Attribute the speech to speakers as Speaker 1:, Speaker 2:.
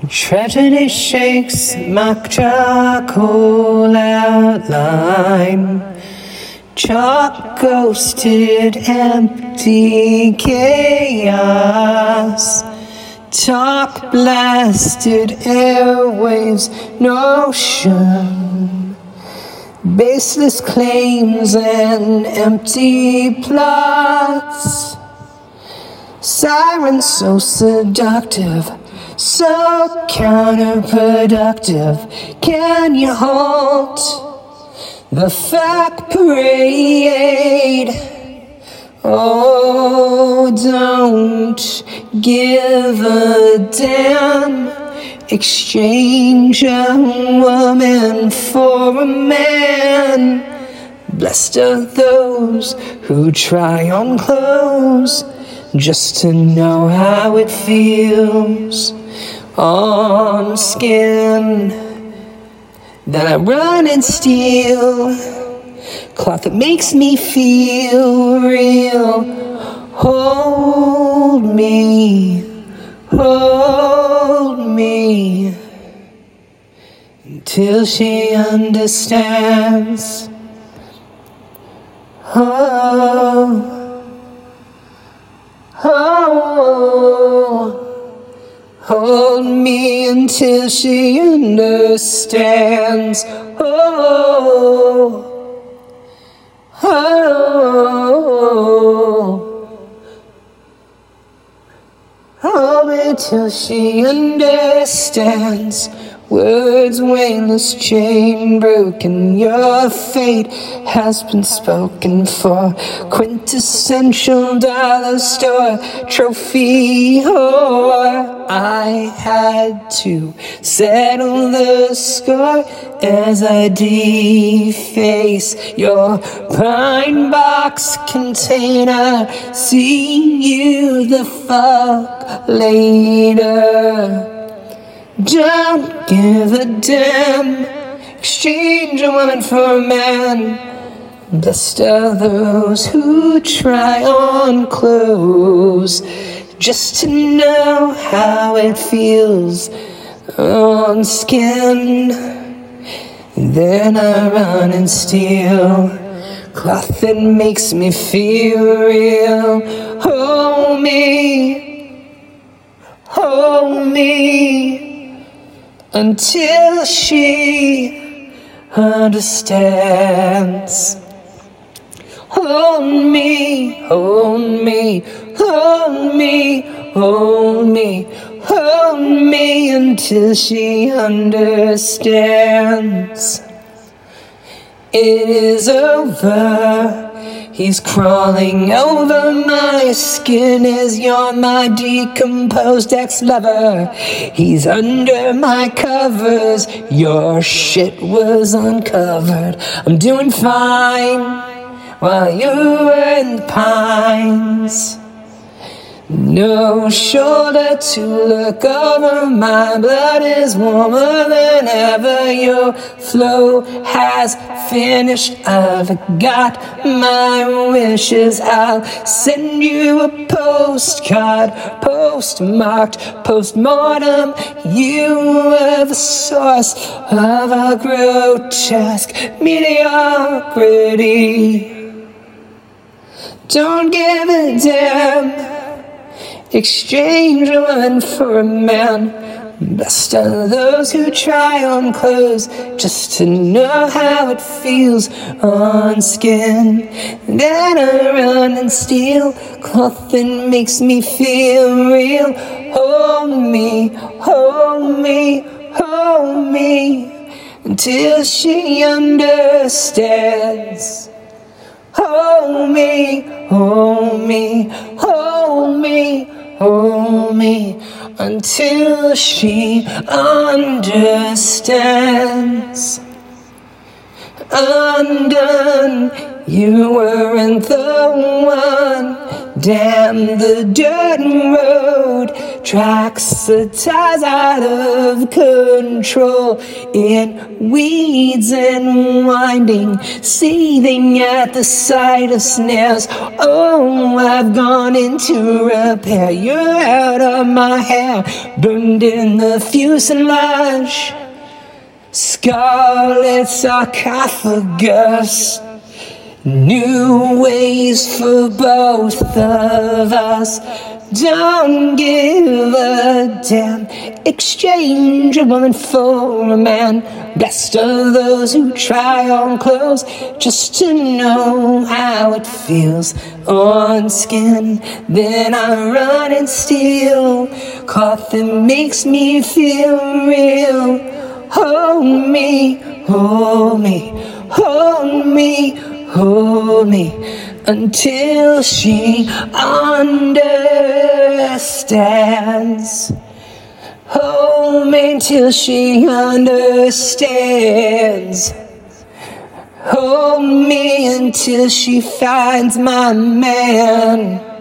Speaker 1: Tragedy shakes my charcoal outline. Chalk ghosted empty chaos. Talk blasted airwaves notion. Baseless claims and empty plots. Sirens so seductive, so counterproductive. Can you halt the fact parade? Oh, don't give a damn. Exchange a woman for a man. Blessed are those who try on clothes just to know how it feels on skin. Then I run and steal cloth that makes me feel real. Hold me, until she understands. Hold me until she understands. Hold me till she understands. Words weightless, chain broken. Your fate has been spoken for. Quintessential dollar store trophy whore. I had to settle the score as I deface your pine box container. See you the fuck later. Don't give a damn. Exchange a woman for a man. Blessed are those who try on clothes just to know how it feels on skin. Then I run and steal cloth that makes me feel real. Hold me, until she understands. Hold me, until she understands. It is over. He's crawling over my skin as you're my decomposed ex-lover. He's under my covers, your shit was uncovered. I'm doing fine while you're in the pines. No shoulder to look over, my blood is warmer than ever. Your flow has finished, I've got my wishes. I'll send you a postcard, postmarked, postmortem. You were the source of a grotesque mediocrity. Don't give a damn. Exchange a woman for a man. Blessed are those who try on clothes just to know how it feels on skin. Then I run and steal cloth that makes me feel real. Hold me, until she understands. Hold me, until she understands. Undone You weren't the one. Damn the dirt road, tracks the tires out of control. In weeds and winding, seething at the sight of snares. Oh, I've gone into repair. You're out of my hair, burned in the fuselage. Scarlet sarcophagus. New ways for both of us. Don't give a damn. Exchange a woman for a man. Best of those who try on clothes just to know how it feels on skin. Then I run and steal cloth that makes me feel real. Hold me, hold me, hold me. Hold me until she understands. Hold me until she understands. Hold me until she finds my man.